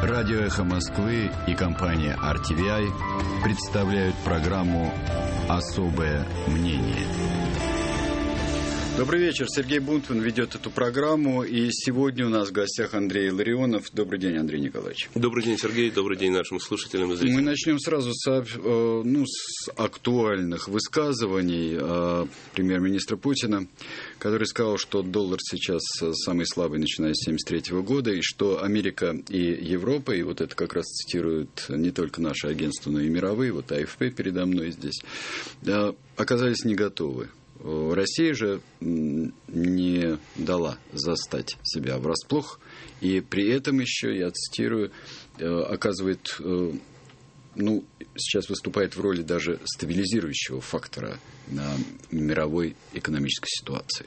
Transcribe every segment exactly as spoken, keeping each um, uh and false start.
Радио «Эхо Москвы» и компания ар ти ви ай представляют программу «Особое мнение». Добрый вечер. Сергей Бунтман ведет эту программу. И сегодня у нас в гостях Андрей Илларионов. Добрый день, Андрей Николаевич. Добрый день, Сергей. Добрый день нашим слушателям и зрителям. Мы начнем сразу с, ну, с актуальных высказываний премьер-министра Путина, который сказал, что доллар сейчас самый слабый, начиная с тысяча девятьсот семьдесят третьего года, и что Америка и Европа, и вот это как раз цитируют не только наши агентства, но и мировые, вот а эф пэ передо мной здесь, оказались не готовы. Россия же не дала застать себя врасплох, и при этом еще, я цитирую, оказывает, ну, сейчас выступает в роли даже стабилизирующего фактора на мировой экономической ситуации.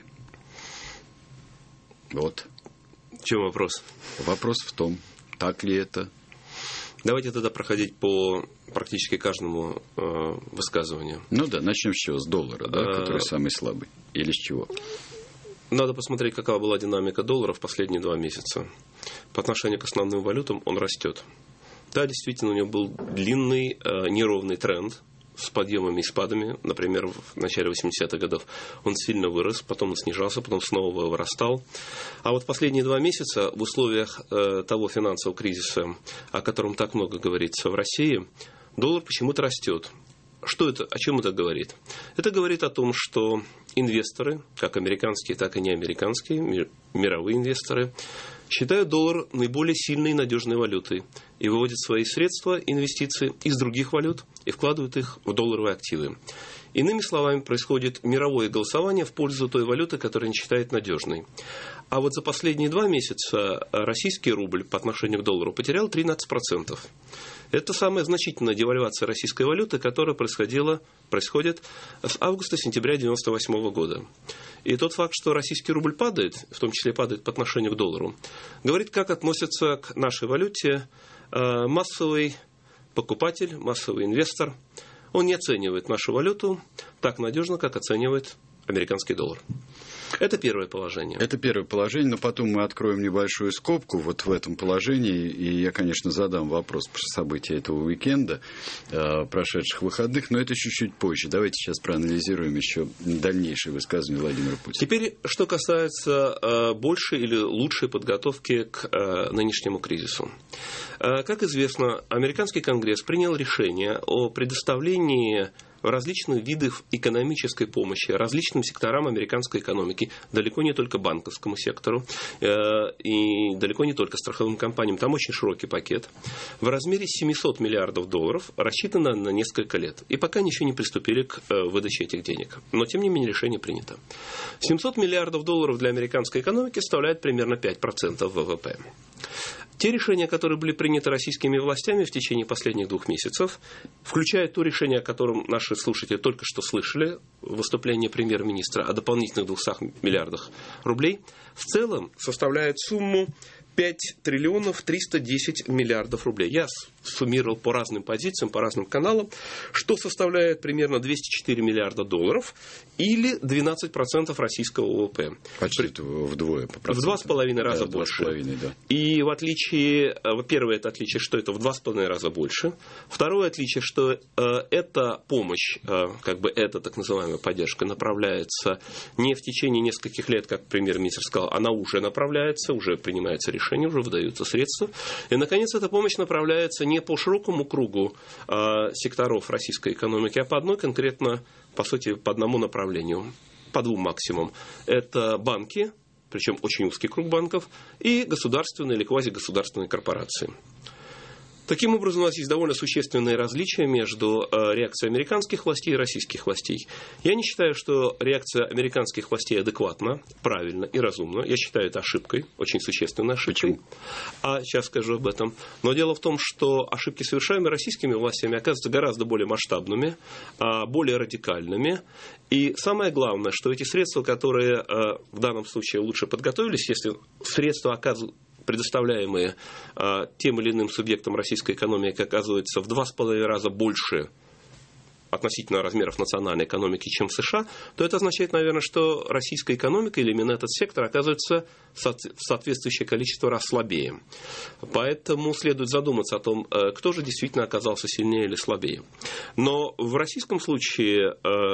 Вот. В чем вопрос? Вопрос в том, так ли это. Давайте тогда проходить по практически каждому э, высказыванию. Ну да, начнем с чего? С доллара, да, а... который самый слабый. Или с чего? Надо посмотреть, какова была динамика доллара в последние два месяца. По отношению к основным валютам он растет. Да, действительно, у него был длинный, э, неровный тренд с подъемами и спадами. Например, в начале восьмидесятых годов он сильно вырос, потом он снижался, потом снова вырастал. А вот последние два месяца в условиях э, того финансового кризиса, о котором так много говорится в России, доллар почему-то растет. Что это, о чем это говорит? Это говорит о том, что инвесторы, как американские, так и неамериканские, мировые инвесторы, считают доллар наиболее сильной и надежной валютой и выводят свои средства, инвестиции из других валют и вкладывают их в долларовые активы. Иными словами, происходит мировое голосование в пользу той валюты, которую они считают надежной. А вот за последние два месяца российский рубль по отношению к доллару потерял тринадцать процентов. Это самая значительная девальвация российской валюты, которая происходила, происходит с августа-сентября девяносто восьмого года. И тот факт, что российский рубль падает, в том числе падает по отношению к доллару, говорит, как относится к нашей валюте массовый покупатель, массовый инвестор. Он не оценивает нашу валюту так надежно, как оценивает американский доллар. Это первое положение. Это первое положение, но потом мы откроем небольшую скобку вот в этом положении, и я, конечно, задам вопрос про события этого уикенда, э, прошедших выходных, но это чуть-чуть позже. Давайте сейчас проанализируем еще дальнейшие высказывания Владимира Путина. Теперь, что касается э, большей или лучшей подготовки к э, нынешнему кризису. Э, как известно, американский Конгресс принял решение о предоставлении различных видов экономической помощи различным секторам американской экономики, далеко не только банковскому сектору э, и далеко не только страховым компаниям. Там очень широкий пакет в размере семьсот миллиардов долларов, рассчитано на несколько лет. И пока ничего не приступили к э, выдаче этих денег. Но, тем не менее, решение принято. семьсот миллиардов долларов для американской экономики составляет примерно пять процентов вэ вэ пэ. Те решения, которые были приняты российскими властями в течение последних двух месяцев, включая то решение, о котором наши слушатели только что слышали, выступление премьер-министра о дополнительных двухстах миллиардах рублей, в целом составляют сумму пять триллионов триста десять миллиардов рублей. Я суммировал по разным позициям, по разным каналам, что составляет примерно двести четыре миллиарда долларов или двенадцать процентов российского вэ вэ пэ. Почти При... вдвое. По в два с половиной раза да, больше. Да. И в отличие, первое это отличие, что это в два с половиной раза больше. Второе отличие, что э, эта помощь, э, как бы эта так называемая поддержка направляется не в течение нескольких лет, как премьер-министр сказал, она уже направляется, уже принимается решение, уже выдаются средства. И, наконец, эта помощь направляется не по широкому кругу э, секторов российской экономики, а по одной конкретно, по сути, по одному направлению, по двум максимум. Это банки, причем очень узкий круг банков, и государственные или квазигосударственные корпорации. Таким образом, у нас есть довольно существенные различия между реакцией американских властей и российских властей. Я не считаю, что реакция американских властей адекватна, правильна и разумна. Я считаю это ошибкой, очень существенной ошибкой. Почему? А сейчас скажу об этом. Но дело в том, что ошибки, совершаемые российскими властями, оказываются гораздо более масштабными, более радикальными. И самое главное, что эти средства, которые в данном случае лучше подготовились, если средства оказываются предоставляемые а, тем или иным субъектам российской экономики, оказывается в два с половиной раза больше, относительно размеров национальной экономики, чем в США, то это означает, наверное, что российская экономика или именно этот сектор оказывается в соответствующее количество раз слабее. Поэтому следует задуматься о том, кто же действительно оказался сильнее или слабее. Но в российском случае,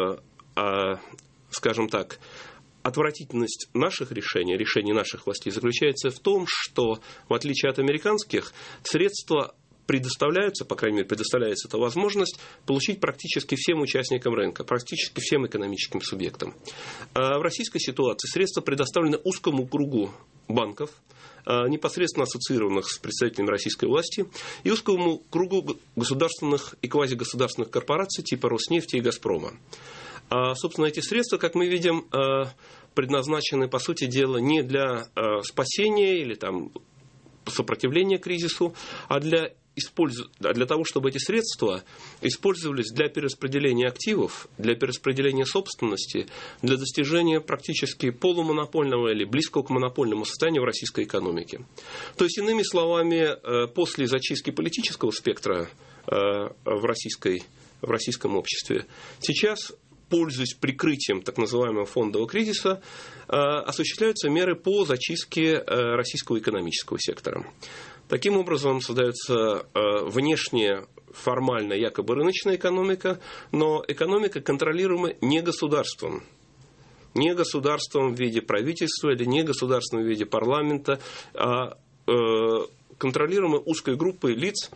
скажем так, отвратительность наших решений, решений наших властей заключается в том, что, в отличие от американских, средства предоставляются, по крайней мере, предоставляется эта возможность получить практически всем участникам рынка, практически всем экономическим субъектам. А в российской ситуации средства предоставлены узкому кругу банков, непосредственно ассоциированных с представителями российской власти, и узкому кругу государственных и квазигосударственных корпораций типа Роснефти и Газпрома. А, собственно, эти средства, как мы видим, предназначены, по сути дела, не для спасения или там, сопротивления кризису, а для для того, чтобы эти средства использовались для перераспределения активов, для перераспределения собственности, для достижения практически полумонопольного или близкого к монопольному состоянию в российской экономике. То есть, иными словами, после зачистки политического спектра в, российской, в российском обществе, сейчас, пользуясь прикрытием так называемого фондового кризиса, осуществляются меры по зачистке российского экономического сектора. Таким образом, создается внешне формально якобы рыночная экономика, но экономика, контролируемая не государством. Не государством в виде правительства или не государством в виде парламента, а контролируемая узкой группой лиц,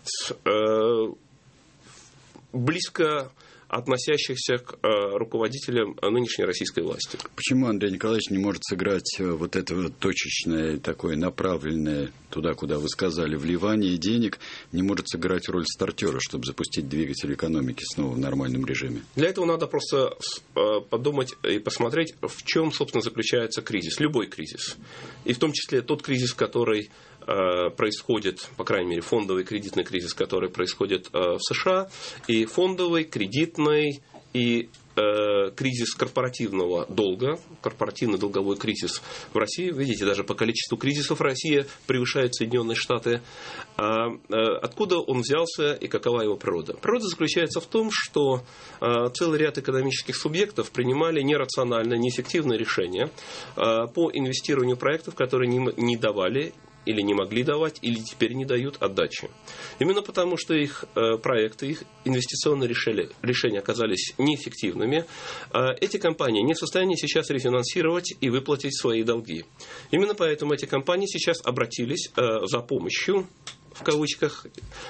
близко относящихся к э, руководителям нынешней российской власти. Почему Андрей Николаевич не может сыграть вот это точечное, такое направленное туда, куда вы сказали, вливание денег, не может сыграть роль стартера, чтобы запустить двигатель экономики снова в нормальном режиме? Для этого надо просто э, подумать и посмотреть, в чем, собственно, заключается кризис. Любой кризис. И в том числе тот кризис, который происходит, по крайней мере, фондовый кредитный кризис, который происходит в США, и фондовый, кредитный, и э, кризис корпоративного долга, корпоративный долговой кризис в России. Видите, даже по количеству кризисов Россия превышает Соединенные Штаты. А, э, откуда он взялся и какова его природа? Природа заключается в том, что э, целый ряд экономических субъектов принимали нерациональные, неэффективные решения э, по инвестированию в проектов, которые не, не давали или не могли давать, или теперь не дают отдачи. Именно потому, что их э, проекты, их инвестиционные решения, решения оказались неэффективными, э, эти компании не в состоянии сейчас рефинансировать и выплатить свои долги. Именно поэтому эти компании сейчас обратились э, за помощью, в кавычках,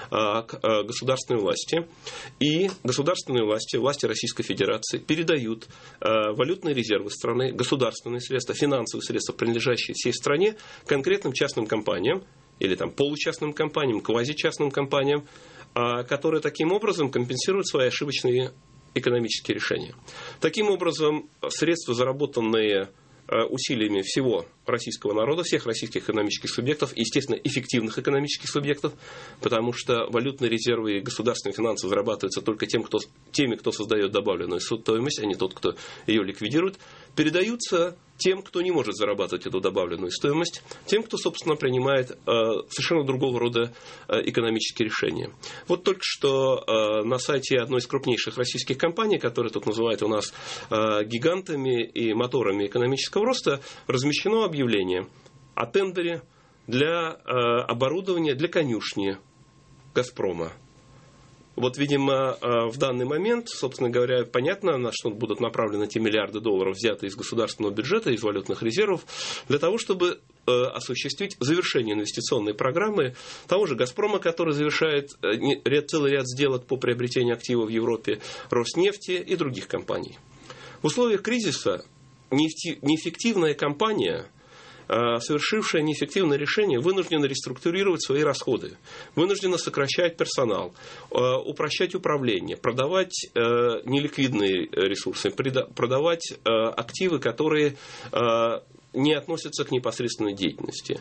к государственной власти. И государственные власти, власти Российской Федерации передают валютные резервы страны, государственные средства, финансовые средства, принадлежащие всей стране, конкретным частным компаниям, или там получастным компаниям, квазичастным компаниям, которые таким образом компенсируют свои ошибочные экономические решения. Таким образом, средства, заработанные усилиями всего российского народа, всех российских экономических субъектов, и, естественно, эффективных экономических субъектов, потому что валютные резервы и государственные финансы зарабатываются только тем, кто, теми, кто создает добавленную стоимость, а не тот, кто ее ликвидирует, передаются тем, кто не может зарабатывать эту добавленную стоимость, тем, кто, собственно, принимает э, совершенно другого рода э, экономические решения. Вот только что э, на сайте одной из крупнейших российских компаний, которые тут называют у нас э, гигантами и моторами экономического роста, размещено объявление о тендере для э, оборудования для конюшни «Газпрома». Вот, видимо, в данный момент, собственно говоря, понятно, на что будут направлены эти миллиарды долларов, взятые из государственного бюджета, из валютных резервов, для того, чтобы осуществить завершение инвестиционной программы того же «Газпрома», который завершает целый ряд сделок по приобретению активов в Европе, Роснефти и других компаний. В условиях кризиса неэффективная компания, совершившая неэффективное решение, вынуждена реструктурировать свои расходы, вынуждена сокращать персонал, упрощать управление, продавать неликвидные ресурсы, продавать активы, которые не относятся к непосредственной деятельности.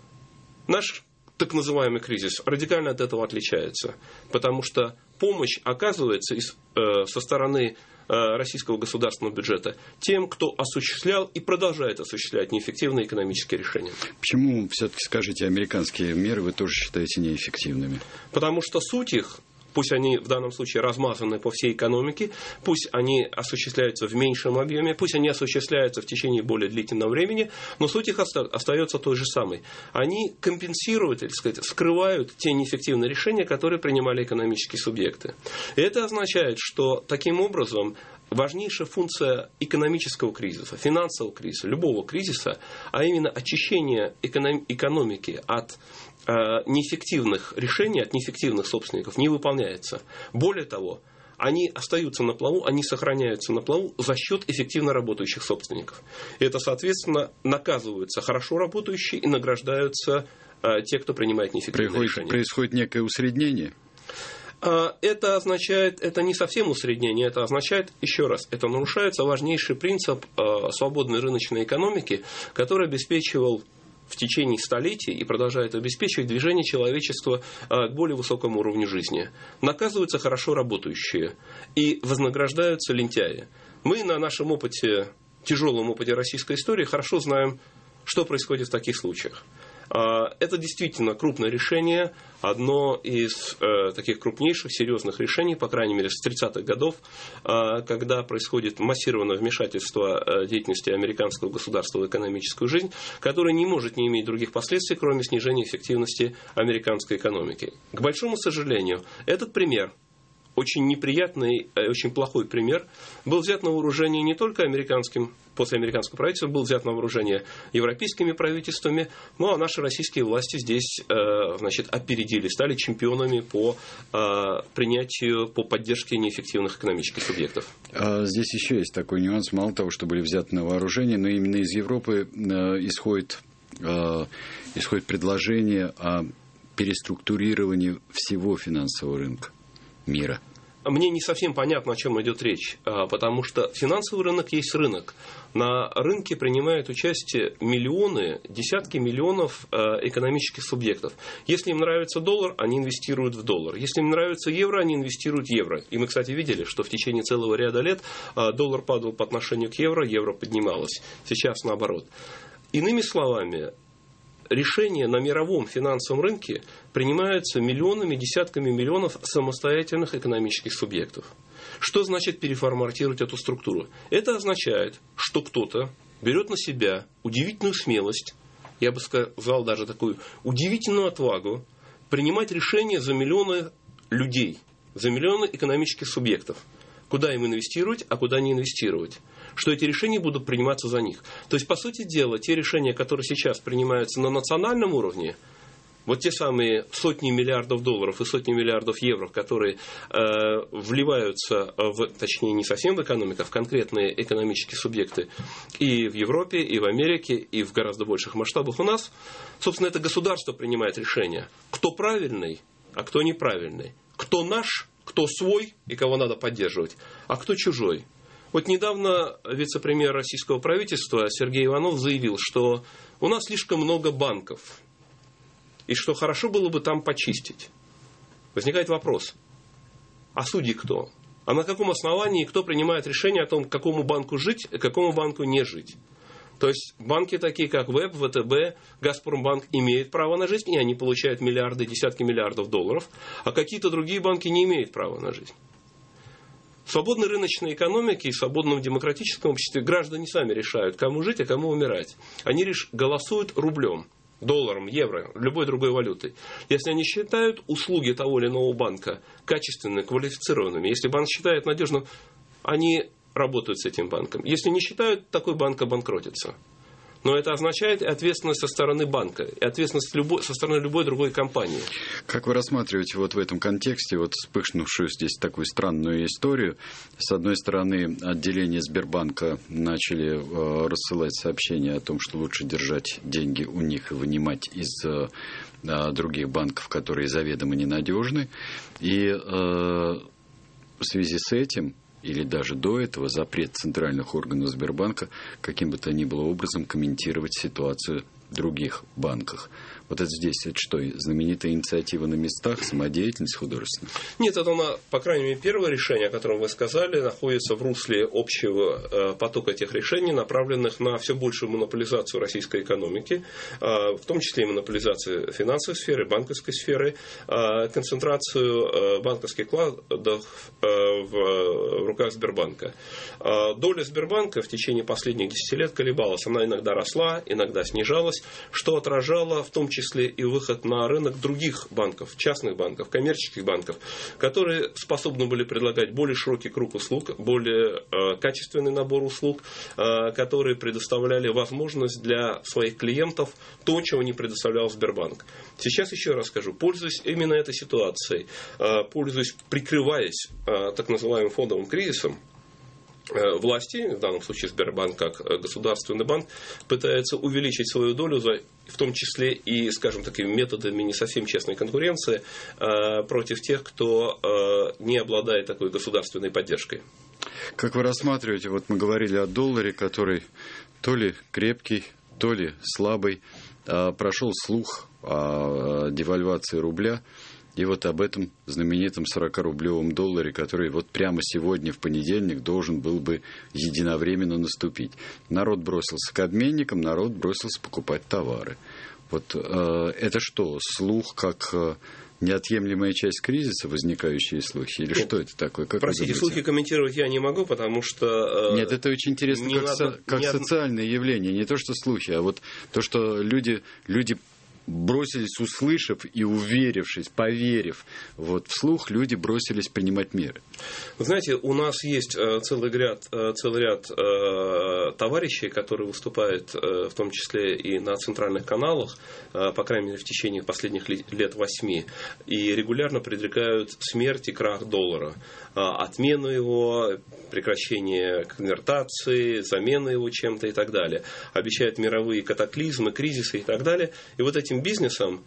Наш так называемый кризис радикально от этого отличается, потому что помощь оказывается со стороны российского государственного бюджета тем, кто осуществлял и продолжает осуществлять неэффективные экономические решения. Почему, все-таки скажите, американские меры вы тоже считаете неэффективными? Потому что суть их пусть они в данном случае размазаны по всей экономике, пусть они осуществляются в меньшем объеме, пусть они осуществляются в течение более длительного времени, но суть их остается той же самой. Они компенсируют, или сказать, скрывают те неэффективные решения, которые принимали экономические субъекты. И это означает, что таким образом важнейшая функция экономического кризиса, финансового кризиса, любого кризиса, а именно очищение экономики от э, неэффективных решений, от неэффективных собственников, не выполняется. Более того, они остаются на плаву, они сохраняются на плаву за счет эффективно работающих собственников. И это, соответственно, наказываются хорошо работающие и награждаются э, те, кто принимает неэффективные Приходит, решения. Происходит некое усреднение? Это означает, это не совсем усреднение, это означает, еще раз, это нарушается важнейший принцип свободной рыночной экономики, который обеспечивал в течение столетий и продолжает обеспечивать движение человечества к более высокому уровню жизни. Наказываются хорошо работающие и вознаграждаются лентяи. Мы на нашем опыте, тяжелом опыте российской истории хорошо знаем, что происходит в таких случаях. Это действительно крупное решение, одно из э, таких крупнейших, серьезных решений, по крайней мере, с тридцатых годов, э, когда происходит массированное вмешательство э, деятельности американского государства в экономическую жизнь, которое не может не иметь других последствий, кроме снижения эффективности американской экономики. К большому сожалению, этот пример, очень неприятный, очень плохой пример, был взят на вооружение не только американским, после американского правительства, был взят на вооружение европейскими правительствами, ну а наши российские власти здесь, значит, опередили, стали чемпионами по принятию, по поддержке неэффективных экономических субъектов. Здесь еще есть такой нюанс, мало того, что были взяты на вооружение, но именно из Европы исходит, исходит предложение о переструктурировании всего финансового рынка мира. Мне не совсем понятно, о чем идет речь, потому что финансовый рынок есть рынок. На рынке принимают участие миллионы, десятки миллионов экономических субъектов. Если им нравится доллар, они инвестируют в доллар. Если им нравится евро, они инвестируют в евро. И мы, кстати, видели, что в течение целого ряда лет доллар падал по отношению к евро, евро поднималось. Сейчас наоборот. Иными словами, решения на мировом финансовом рынке принимаются миллионами, десятками миллионов самостоятельных экономических субъектов. Что значит переформатировать эту структуру? Это означает, что кто-то берет на себя удивительную смелость, я бы сказал даже такую удивительную отвагу, принимать решения за миллионы людей, за миллионы экономических субъектов. Куда им инвестировать, а куда не инвестировать. Что эти решения будут приниматься за них. То есть, по сути дела, те решения, которые сейчас принимаются на национальном уровне, вот те самые сотни миллиардов долларов и сотни миллиардов евро, которые э, вливаются, в, точнее, не совсем в экономику, а в конкретные экономические субъекты и в Европе, и в Америке, и в гораздо больших масштабах у нас, собственно, это государство принимает решения, кто правильный, а кто неправильный, кто наш, кто свой и кого надо поддерживать, а кто чужой. Вот недавно вице-премьер российского правительства Сергей Иванов заявил, что у нас слишком много банков, и что хорошо было бы там почистить. Возникает вопрос, а судьи кто? А на каком основании кто принимает решение о том, к какому банку жить, а к какому банку не жить? То есть банки такие, как ВЭБ, ВТБ, Газпромбанк имеют право на жизнь, и они получают миллиарды, десятки миллиардов долларов, а какие-то другие банки не имеют права на жизнь. В свободной рыночной экономике и в свободном демократическом обществе граждане сами решают, кому жить, а кому умирать. Они лишь голосуют рублем, долларом, евро, любой другой валютой. Если они считают услуги того или иного банка качественными, квалифицированными, если банк считает надежным, они работают с этим банком. Если не считают, такой банк обанкротится. Но это означает и ответственность со стороны банка, и ответственность любой, со стороны любой другой компании. Как вы рассматриваете вот в этом контексте вот вспыхнувшую здесь такую странную историю? С одной стороны, отделение Сбербанка начали э, рассылать сообщения о том, что лучше держать деньги у них и вынимать из э, других банков, которые заведомо ненадежны. И э, в связи с этим, или даже до этого, запрет центральных органов Сбербанка каким бы то ни было образом комментировать ситуацию других банках. Вот это здесь, это что, знаменитая инициатива на местах, самодеятельность художественная? Нет, это, на, по крайней мере, первое решение, о котором вы сказали, находится в русле общего э, потока тех решений, направленных на все большую монополизацию российской экономики, э, в том числе и монополизацию финансовой сферы, банковской сферы, э, концентрацию э, банковских вкладов э, в, в руках Сбербанка. Э, доля Сбербанка в течение последних десяти лет колебалась. Она иногда росла, иногда снижалась, что отражало в том числе и выход на рынок других банков, частных банков, коммерческих банков, которые способны были предлагать более широкий круг услуг, более э, качественный набор услуг, э, которые предоставляли возможность для своих клиентов то, чего не предоставлял Сбербанк. Сейчас еще раз скажу, пользуясь именно этой ситуацией, э, пользуясь, прикрываясь э, так называемым фондовым кризисом, власти, в данном случае Сбербанк как государственный банк, пытается увеличить свою долю, в том числе и, скажем, такими методами не совсем честной конкуренции против тех, кто не обладает такой государственной поддержкой. Как вы рассматриваете, вот мы говорили о долларе, который то ли крепкий, то ли слабый, прошел слух о девальвации рубля. И вот об этом знаменитом сорокарублевом долларе, который вот прямо сегодня, в понедельник, должен был бы единовременно наступить. Народ бросился к обменникам, народ бросился покупать товары. Вот э, это что, слух как э, неотъемлемая часть кризиса, возникающие слухи? Или Нет, что это такое? Как простите, слухи комментировать я не могу, потому что... Э, Нет, это очень интересно как, надо, со, как социальное явление. Не то, что слухи, а вот то, что люди... люди бросились, услышав и уверившись, поверив вот, вслух, люди бросились принимать меры. Вы знаете, у нас есть целый ряд, целый ряд э, товарищей, которые выступают э, в том числе и на центральных каналах, э, по крайней мере в течение последних лет восьми, и регулярно предрекают смерть и крах доллара, э, отмену его, прекращение конвертации, замену его чем-то и так далее. Обещают мировые катаклизмы, кризисы и так далее. И вот этим бизнесом,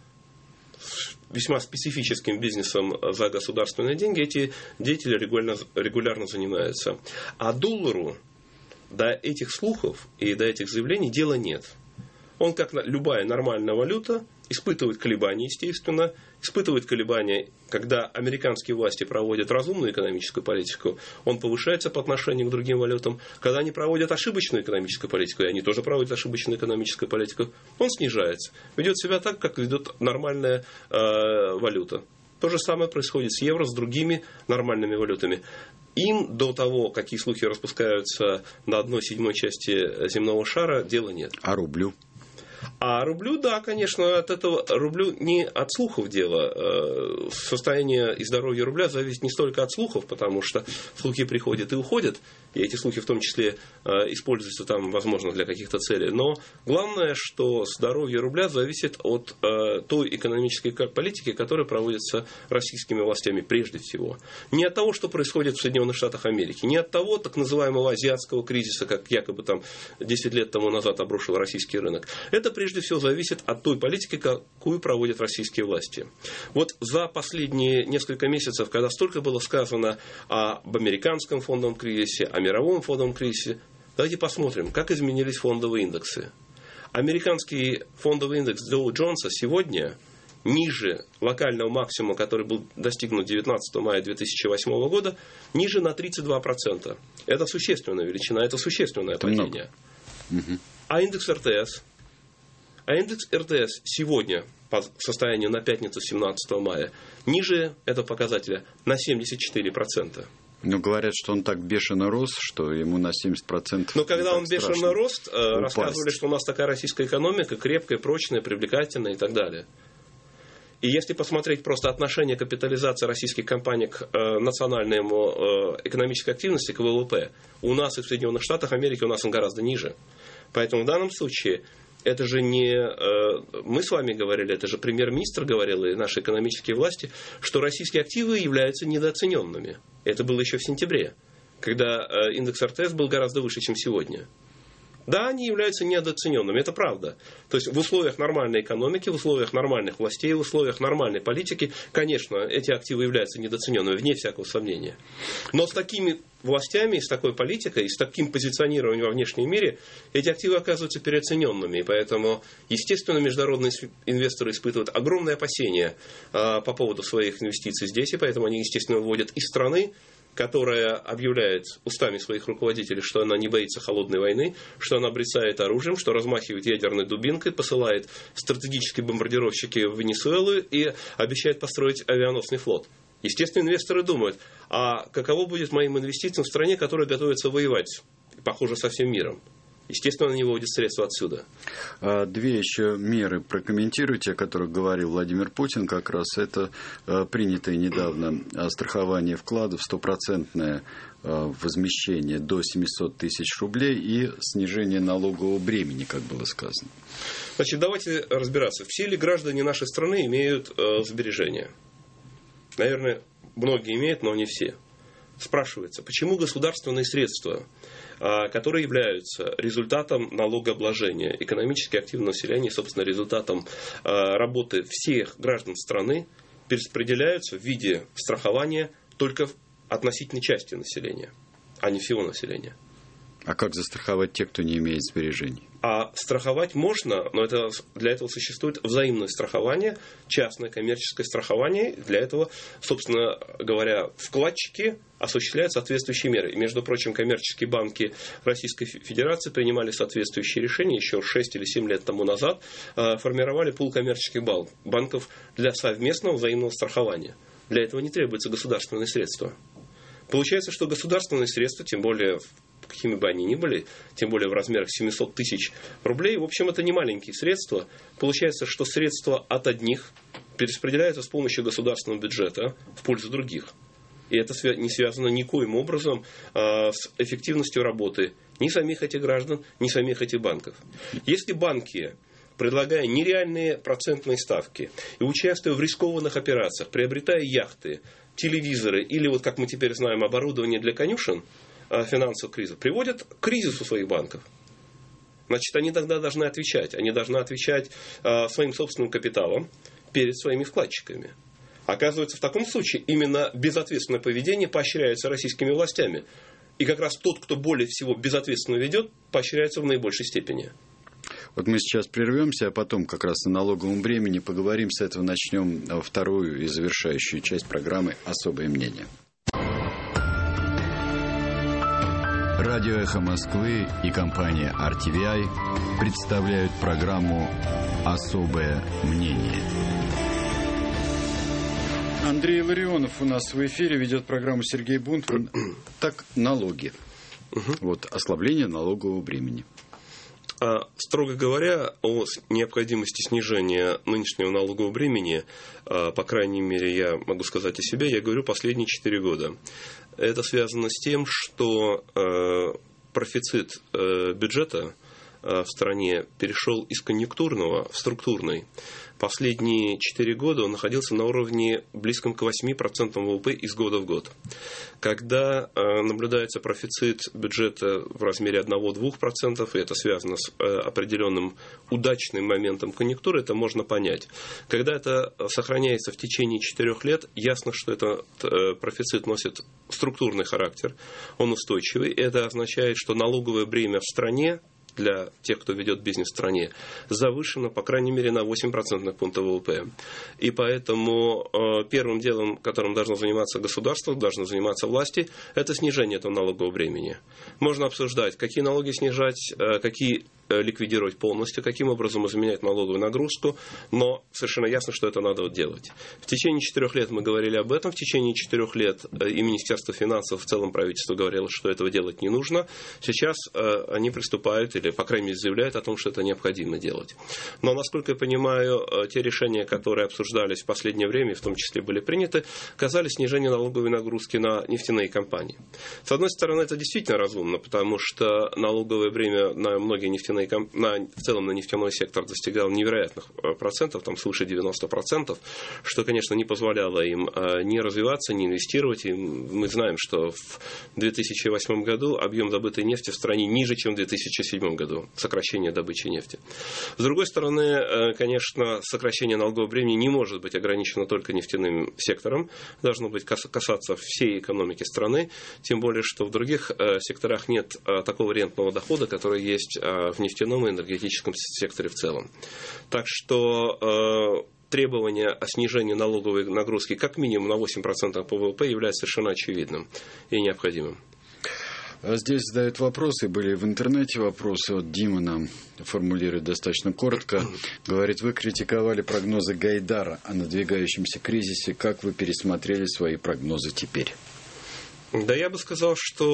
весьма специфическим бизнесом за государственные деньги, эти деятели регулярно, регулярно занимаются. А доллару до этих слухов и до этих заявлений дела нет. Он, как любая нормальная валюта, испытывает колебания, естественно, испытывает колебания, когда американские власти проводят разумную экономическую политику, он повышается по отношению к другим валютам. Когда они проводят ошибочную экономическую политику, и они тоже проводят ошибочную экономическую политику, он снижается. Ведет себя так, как ведет нормальная э, валюта. То же самое происходит с евро, с другими нормальными валютами. Им до того, какие слухи распускаются на одной седьмой части земного шара, дела нет. А рублю? А рублю, да, конечно, от этого рублю не от слухов дело. Состояние и здоровье рубля зависит не столько от слухов, потому что слухи приходят и уходят, и эти слухи в том числе используются там, возможно, для каких-то целей. Но главное, что здоровье рубля зависит от той экономической политики, которая проводится российскими властями прежде всего. Не от того, что происходит в Соединенных Штатах Америки, не от того так называемого азиатского кризиса, как якобы там десять лет тому назад обрушил российский рынок. Это прежде всего зависит от той политики, какую проводят российские власти. Вот за последние несколько месяцев, когда столько было сказано об американском фондовом кризисе, о мировом фондовом кризисе, давайте посмотрим, как изменились фондовые индексы. Американский фондовый индекс Доу Джонса сегодня ниже локального максимума, который был достигнут девятнадцатого мая две тысячи восьмого года, ниже на тридцать два процента. Это существенная величина, это существенное это падение. Угу. А индекс эр тэ эс? А индекс эр тэ эс сегодня, по состоянию на пятницу семнадцатого мая, ниже этого показателя на семьдесят четыре процента. Ну, говорят, что он так бешено рос, что ему на семьдесят процентов... Но когда он бешено рос, упасть. Рассказывали, что у нас такая российская экономика крепкая, прочная, привлекательная и так далее. И если посмотреть просто отношение капитализации российских компаний к э, национальному э, экономической активности, к вэ вэ пэ, у нас и в Соединенных Штатах Америки у нас он гораздо ниже. Поэтому в данном случае... Это же не э, мы с вами говорили, это же премьер-министр говорил и наши экономические власти, что российские активы являются недооцененными. Это было еще в сентябре, когда э, индекс эр тэ эс был гораздо выше, чем сегодня. Да, они являются недооцененными, это правда. То есть в условиях нормальной экономики, в условиях нормальных властей, в условиях нормальной политики, конечно, эти активы являются недооцененными, вне всякого сомнения. Но с такими властями, и с такой политикой, и с таким позиционированием во внешнем мире, эти активы оказываются переоцененными. И поэтому, естественно, международные инвесторы испытывают огромные опасения а, по поводу своих инвестиций здесь, и поэтому они, естественно, выводят из страны, которая объявляет устами своих руководителей, что она не боится холодной войны, что она брецает оружием, что размахивает ядерной дубинкой, посылает стратегические бомбардировщики в Венесуэлу и обещает построить авианосный флот. Естественно, инвесторы думают, а каково будет моим инвестициям в стране, которая готовится воевать, похоже, со всем миром. Естественно, они выводят средства отсюда. Две еще меры прокомментируйте, о которых говорил Владимир Путин. Как раз это принятое недавно страхование вкладов, стопроцентное возмещение до семьсот тысяч рублей и снижение налогового бремени, как было сказано. Значит, давайте разбираться. Все ли граждане нашей страны имеют э, сбережения? Наверное, многие имеют, но не все. Спрашивается, почему государственные средства, которые являются результатом налогообложения экономически активного населения, собственно, результатом работы всех граждан страны, перераспределяются в виде страхования только в относительной части населения, а не всего населения. А как застраховать тех, кто не имеет сбережений? А страховать можно, но это, для этого существует взаимное страхование, частное коммерческое страхование. Для этого, собственно говоря, вкладчики осуществляют соответствующие меры. И, между прочим, коммерческие банки Российской Федерации принимали соответствующие решения еще шесть или семь лет тому назад, формировали пул коммерческих банков для совместного взаимного страхования. Для этого не требуются государственные средства. Получается, что государственные средства, тем более какими бы они ни были, тем более в размерах семьсот тысяч рублей, в общем, это не маленькие средства. Получается, что средства от одних перераспределяются с помощью государственного бюджета в пользу других. И это не связано никоим образом а, с эффективностью работы ни самих этих граждан, ни самих этих банков. Если банки, предлагая нереальные процентные ставки и участвуя в рискованных операциях, приобретая яхты, телевизоры или, вот как мы теперь знаем, оборудование для конюшен, финансового кризиса, приводят к кризису своих банков. Значит, они тогда должны отвечать. Они должны отвечать э, своим собственным капиталом перед своими вкладчиками. Оказывается, в таком случае именно безответственное поведение поощряется российскими властями. И как раз тот, кто более всего безответственно ведет, поощряется в наибольшей степени. Вот мы сейчас прервемся, а потом как раз о налоговом бремени поговорим. С этого начнем вторую и завершающую часть программы «Особое мнение». Радио «Эхо Москвы» и компания ар ти ви ай представляют программу «Особое мнение». Андрей Ларионов у нас в эфире, ведет программу Сергей Бунтман. Так, налоги. Угу. Вот, ослабление налогового бремени. А, строго говоря, о необходимости снижения нынешнего налогового бремени, а, по крайней мере, я могу сказать о себе, я говорю последние четыре года. Это связано с тем, что э, профицит э, бюджета э, в стране перешел из конъюнктурного в структурный. Последние четыре года он находился на уровне близком к восемь процентов ВВП из года в год. Когда э, наблюдается профицит бюджета в размере один-два процента, и это связано с э, определенным удачным моментом конъюнктуры, это можно понять. Когда это сохраняется в течение четырех лет, ясно, что этот э, профицит носит структурный характер, он устойчивый. Это означает, что налоговое бремя в стране для тех, кто ведет бизнес в стране, завышено, по крайней мере, на восемь процентных пунктов ВВП. И поэтому э, первым делом, которым должно заниматься государство, должны заниматься власти, это снижение этого налогового бремени. Можно обсуждать, какие налоги снижать, э, какие ликвидировать полностью, каким образом изменять налоговую нагрузку, но совершенно ясно, что это надо делать. В течение четырех лет мы говорили об этом, в течение четырех лет и Министерство финансов, в целом правительство говорило, что этого делать не нужно. Сейчас они приступают, или, по крайней мере, заявляют о том, что это необходимо делать. Но, насколько я понимаю, те решения, которые обсуждались в последнее время, в том числе были приняты, касались снижения налоговой нагрузки на нефтяные компании. С одной стороны, это действительно разумно, потому что налоговое бремя на многие нефтяные на, на, в целом на нефтяной сектор достигал невероятных процентов, там свыше девяноста процентов, что, конечно, не позволяло им ни развиваться, ни инвестировать. И мы знаем, что в две тысячи восьмом году объем добытой нефти в стране ниже, чем в две тысячи седьмом году, сокращение добычи нефти. С другой стороны, конечно, сокращение налогового бремени не может быть ограничено только нефтяным сектором, должно быть касаться всей экономики страны, тем более, что в других секторах нет такого рентного дохода, который есть в нефтяном и энергетическом секторе в целом. Так что требование о снижении налоговой нагрузки как минимум на восемь процентов по ВВП является совершенно очевидным и необходимым. Здесь задают вопросы, были в интернете вопросы. Вот Дима нам формулирует достаточно коротко. Говорит, вы критиковали прогнозы Гайдара о надвигающемся кризисе. Как вы пересмотрели свои прогнозы теперь? Да, я бы сказал,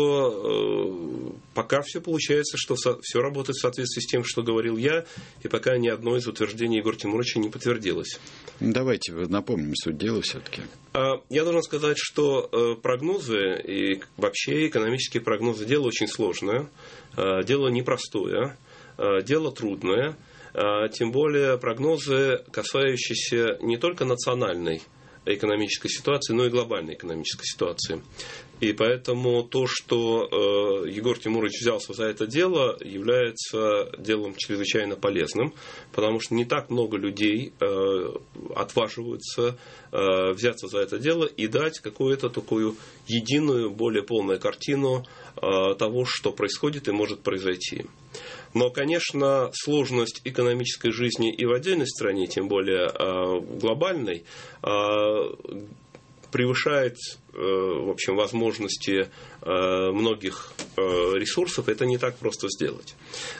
что э, пока все получается, что со, все работает в соответствии с тем, что говорил я, и пока ни одно из утверждений Егора Тимуровича не подтвердилось. Давайте напомним суть дела все-таки. А, я должен сказать, что э, прогнозы и вообще экономические прогнозы дело очень сложное, э, дело непростое, э, дело трудное, э, тем более прогнозы, касающиеся не только национальной экономической ситуации, но и глобальной экономической ситуации. И поэтому то, что э, Егор Тимурович взялся за это дело, является делом чрезвычайно полезным, потому что не так много людей э, отваживаются э, взяться за это дело и дать какую-то такую единую, более полную картину э, того, что происходит и может произойти. Но, конечно, сложность экономической жизни и в отдельной стране, тем более э, глобальной, э, превышает э, в общем, возможности э, многих э, ресурсов. Это не так просто сделать.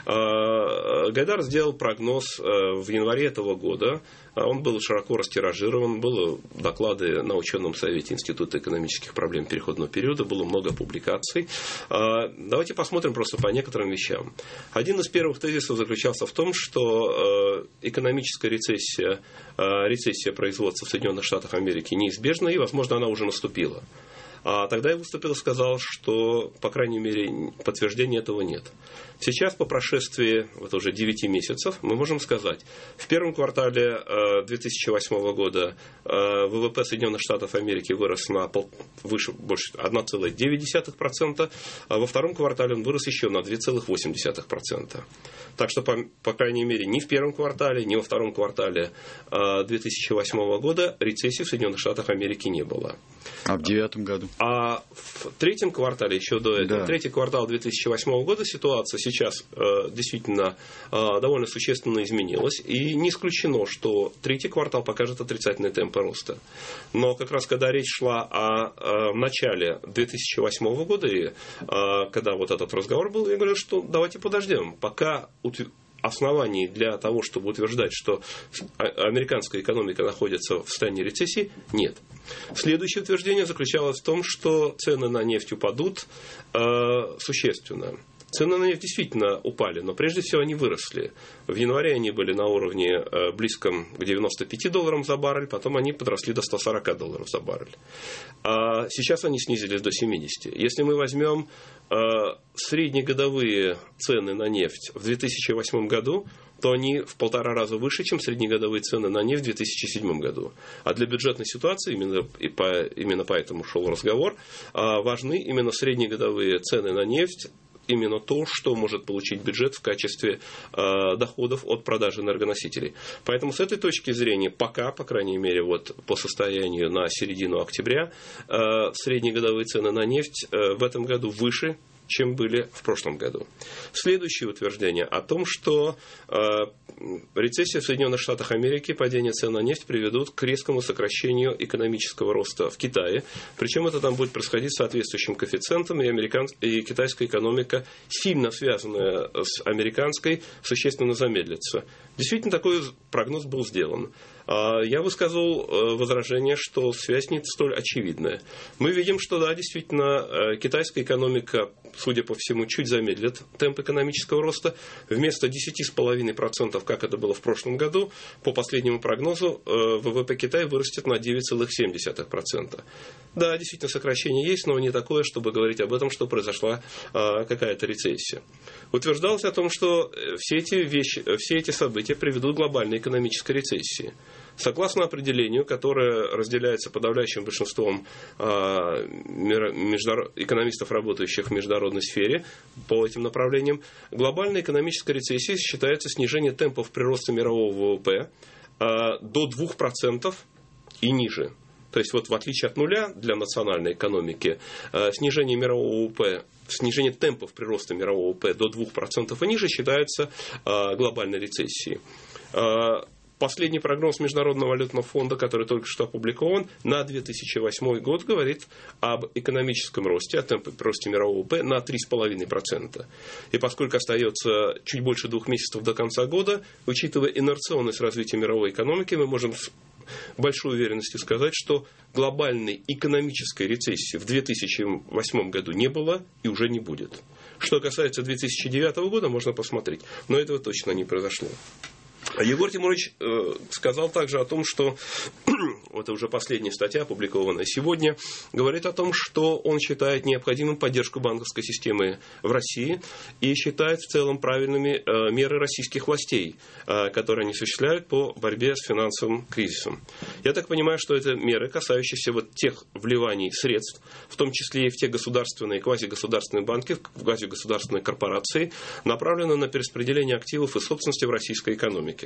Э, Гайдар сделал прогноз э, в январе этого года. Он был широко растиражирован, были доклады на ученом совете Института экономических проблем переходного периода, было много публикаций. Давайте посмотрим просто по некоторым вещам. Один из первых тезисов заключался в том, что экономическая рецессия, рецессия производства в Соединенных Штатах Америки неизбежна, и, возможно, она уже наступила. А тогда я выступил и сказал, что, по крайней мере, подтверждения этого нет. Сейчас, по прошествии вот уже девяти месяцев, мы можем сказать, в первом квартале две тысячи восьмого года ВВП Соединенных Штатов Америки вырос на пол, выше, больше одна целая девять десятых процента, а во втором квартале он вырос еще на две целых восемь десятых процента. Так что, по, по крайней мере, ни в первом квартале, ни во втором квартале две тысячи восьмого года рецессии в Соединенных Штатах Америки не было. А в девятом году? А в третьем квартале, еще до этого, да. Третий квартал две тысячи восьмого года ситуация сейчас э, действительно э, довольно существенно изменилась. И не исключено, что третий квартал покажет отрицательные темпы роста. Но как раз когда речь шла о, о начале две тысячи восьмого года, и, э, когда вот этот разговор был, я говорил, что давайте подождем, пока оснований для того, чтобы утверждать, что американская экономика находится в состоянии рецессии, нет. Следующее утверждение заключалось в том, что цены на нефть упадут э, существенно. Цены на нефть действительно упали, но прежде всего они выросли. В январе они были на уровне э, близком к девяноста пяти долларам за баррель, потом они подросли до ста сорока долларов за баррель. А сейчас они снизились до семидесяти. Если мы возьмем э, среднегодовые цены на нефть в две тысячи восьмом году, то они в полтора раза выше, чем среднегодовые цены на нефть в две тысячи седьмом году. А для бюджетной ситуации, именно, и по, именно поэтому шел разговор, э, важны именно среднегодовые цены на нефть, именно то, что может получить бюджет в качестве э, доходов от продажи энергоносителей. Поэтому с этой точки зрения пока, по крайней мере, вот по состоянию на середину октября, э, среднегодовые цены на нефть э, в этом году выше, чем были в прошлом году. Следующее утверждение о том, что э, рецессия в Соединенных Штатах Америки, падение цен на нефть приведут к резкому сокращению экономического роста в Китае. Причем это там будет происходить с соответствующим коэффициентом, и, американ... и китайская экономика, сильно связанная с американской, существенно замедлится. Действительно, такой прогноз был сделан. Я высказал возражение, что связь не столь очевидная. Мы видим, что да, действительно, китайская экономика судя по всему, чуть замедлит темп экономического роста. Вместо десять целых пять десятых процента, как это было в прошлом году, по последнему прогнозу ВВП Китая вырастет на девять целых семь десятых процента. Да, действительно, сокращение есть, но не такое, чтобы говорить об этом, что произошла какая-то рецессия. Утверждалось о том, что все эти вещи, все эти события приведут к глобальной экономической рецессии. Согласно определению, которое разделяется подавляющим большинством экономистов, работающих в международной сфере по этим направлениям, глобальной экономической рецессией считается снижение темпов прироста мирового ВВП до двух процентов и ниже. То есть, вот в отличие от нуля для национальной экономики, снижение мирового ВВП, снижение темпов прироста мирового ВВП до двух процентов и ниже считается глобальной рецессией. Последний прогноз Международного валютного фонда, который только что опубликован, на две тысячи восьмой год говорит об экономическом росте, о темпе роста мирового ВВП на три целых пять десятых процента. И поскольку остается чуть больше двух месяцев до конца года, учитывая инерционность развития мировой экономики, мы можем с большой уверенностью сказать, что глобальной экономической рецессии в две тысячи восьмом году не было и уже не будет. Что касается две тысячи девятого года, можно посмотреть, но этого точно не произошло. Егор Тимурович э, сказал также о том, что это уже последняя статья, опубликованная сегодня, говорит о том, что он считает необходимым поддержку банковской системы в России и считает в целом правильными э, меры российских властей, э, которые они осуществляют по борьбе с финансовым кризисом. Я так понимаю, что это меры, касающиеся вот тех вливаний средств, в том числе и в те государственные, квазигосударственные банки, в квазигосударственные корпорации, направлены на перераспределение активов и собственности в российской экономике.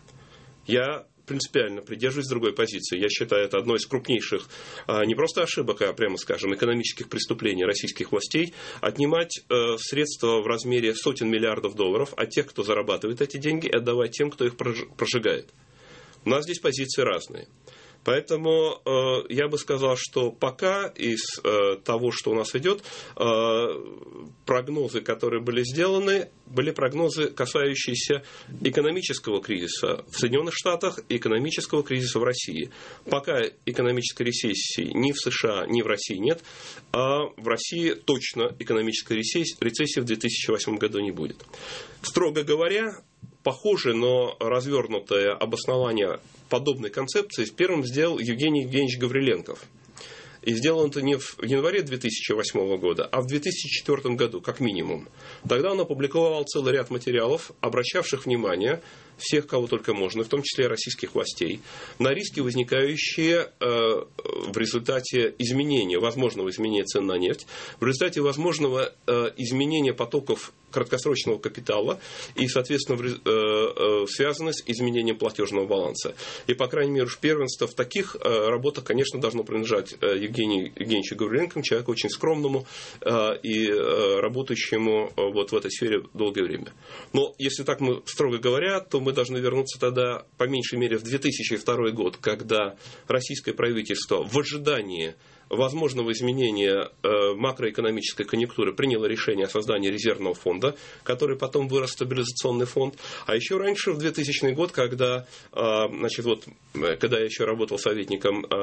Я принципиально придерживаюсь другой позиции. Я считаю, это одной из крупнейших не просто ошибок, а прямо скажем, экономических преступлений российских властей отнимать средства в размере сотен миллиардов долларов от тех, кто зарабатывает эти деньги, и отдавать тем, кто их прожигает. У нас здесь позиции разные. Поэтому э, я бы сказал, что пока из э, того, что у нас идет, э, прогнозы, которые были сделаны, были прогнозы, касающиеся экономического кризиса в Соединенных Штатах и экономического кризиса в России. Пока экономической рецессии ни в США, ни в России нет, а в России точно экономической рецессии в две тысячи восьмом году не будет. Строго говоря, похожее, но развернутое обоснование подобной концепции первым сделал Евгений Евгеньевич Гавриленков. И сделал он это не в январе две тысячи восьмого года, а в две тысячи четвёртом году, как минимум. Тогда он опубликовал целый ряд материалов, обращавших внимание всех, кого только можно, в том числе российских властей, на риски, возникающие э, в результате изменения, возможного изменения цен на нефть, в результате возможного э, изменения потоков краткосрочного капитала и, соответственно, э, э, связано с изменением платежного баланса. И, по крайней мере, уж первенство в таких э, работах, конечно, должно принадлежать э, Евгению Евгеньевичу Гавриленко, человеку очень скромному э, и э, работающему э, вот в этой сфере долгое время. Но, если так мы строго говоря, то мы должны вернуться тогда, по меньшей мере, в две тысячи второй год, когда российское правительство в ожидании возможного изменения э, макроэкономической конъюнктуры приняло решение о создании резервного фонда, который потом вырос в стабилизационный фонд. А еще раньше, в двухтысячный год, когда, э, значит, вот, когда я еще работал советником э,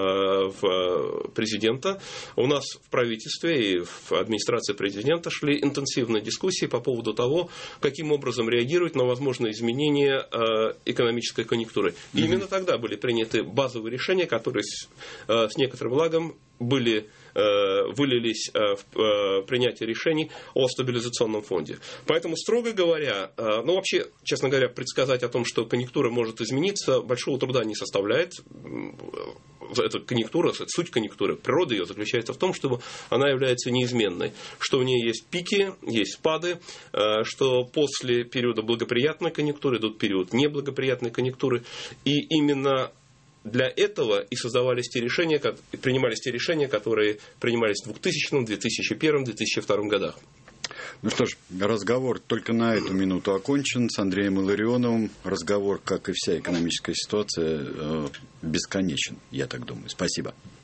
в президента, у нас в правительстве и в администрации президента шли интенсивные дискуссии по поводу того, каким образом реагировать на возможные изменения э, экономической конъюнктуры. И mm-hmm. именно тогда были приняты базовые решения, которые с, э, с некоторым лагом были, э, вылились э, в э, принятие решений о стабилизационном фонде. Поэтому, строго говоря, э, ну вообще, честно говоря, предсказать о том, что конъюнктура может измениться, большого труда не составляет. Эта конъюнктура, суть конъюнктуры, природа ее заключается в том, что она является неизменной, что в ней есть пики, есть спады, э, что после периода благоприятной конъюнктуры идут период неблагоприятной конъюнктуры, и именно для этого и создавались те решения, принимались те решения, которые принимались в двухтысячном, две тысячи первом, две тысячи втором годах. Ну что ж, разговор только на эту минуту окончен с Андреем Илларионовым. Разговор, как и вся экономическая ситуация, бесконечен, я так думаю. Спасибо.